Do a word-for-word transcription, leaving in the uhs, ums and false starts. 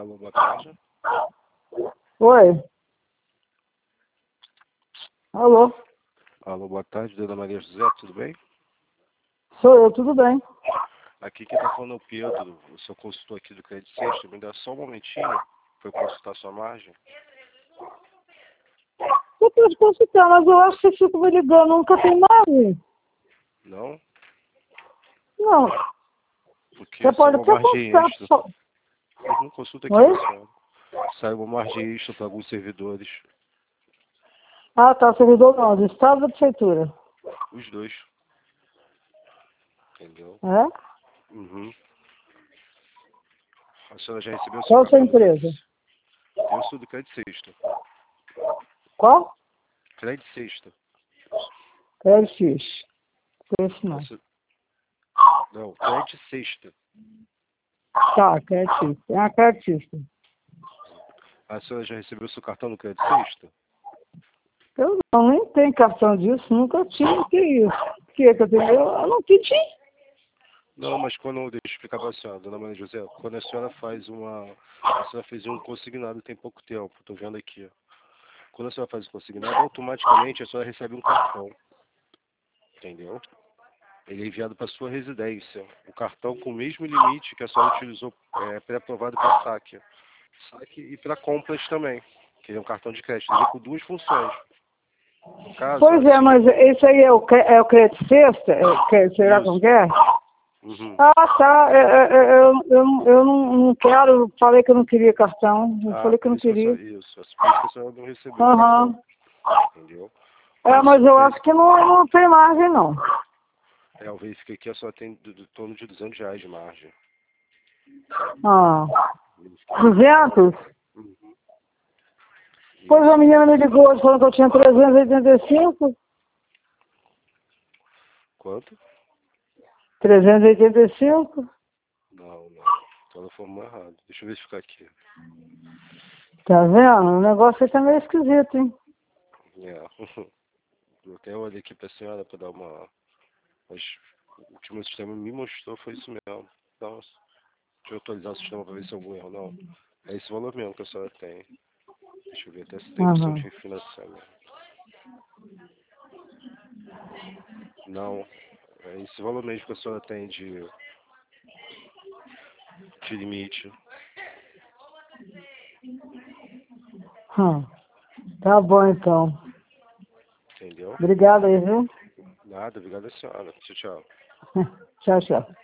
Alô, boa tarde. Oi. Alô. Alô, boa tarde, dona Maria José, tudo bem? Sou eu, tudo bem. Aqui quem tá falando é o Pedro, o seu consultor aqui do Crédito Sexta. Me dá só um momentinho para eu consultar sua margem. Eu pude consultar, mas eu acho que você fica me ligando, nunca tem mais. Não? Não. Porque Você saiu pode uma até margem consultar. extra. Só... Uhum, consulta aqui, Oi? pessoal. Saiu uma margem extra para alguns servidores. Ah, tá, servidor não, do Estado da Prefeitura. Os dois. Entendeu? É? Uhum. A senhora já recebeu o seu Qual a sua cartão do empresa? Crédito? Eu sou do Crédito Sexta. Qual? Crédito Sexta. L X. Conheço A não. se- Não, Crédito Sexta. Tá, creditista. É uma creditista. A senhora já recebeu o seu cartão do Crédito Sexta? Eu não, nem tenho cartão disso, nunca tive. Que isso? Que que eu tenho? Eu, eu não pedi. Não, mas quando, deixa eu explicar para a senhora, dona Maria José, quando a senhora faz uma, a senhora fez um consignado tem pouco tempo, estou vendo aqui, ó. Quando a senhora faz o consignado, automaticamente a senhora recebe um cartão, entendeu? Ele é enviado para sua residência, o cartão com o mesmo limite que a senhora utilizou, é, pré-aprovado para saque, saque e para compras também, que ele é um cartão de crédito, ele vem com duas funções. No caso, Pois a é, senhora... mas esse aí é o, cre- é o crédito sexta? É, o cre- será como que Isso. é? Uhum. Ah, tá. É, é, é, eu, eu, não- eu não, não quero. Falei que eu não queria cartão. Eu Ah, falei que eu por não isso que a queria. senhora, isso, por isso que a senhora não recebeu o cartão, Aham. entendeu? É, Aí se mas eu você acho que não, não tem margem, não. É, eu verifiquei aqui, a só tem do, do torno de duzentos reais de margem. Ah. Verifiquei aqui. duzentos? Uhum. Pois a Isso. menina me ligou hoje falando que eu tinha trezentos e oitenta e cinco. Quanto? trezentos e oitenta e cinco? Não, não. Tô na forma errada. Deixa eu verificar aqui. Tá vendo? O negócio aí tá meio esquisito, hein? É. Eu até olhei aqui pra senhora pra dar uma... Mas o que o meu sistema me mostrou foi isso mesmo. Então, deixa eu atualizar o sistema pra ver se é algum erro. Não. É esse valor mesmo que a senhora tem. Deixa eu ver até se tem opção de Aham. refinanciamento. Não. É esse valor mesmo que a senhora tem de, de limite. Hum. Tá bom, então. Entendeu? Obrigado aí, viu? Nada, obrigado a senhora. Tchau, tchau. Tchau, tchau.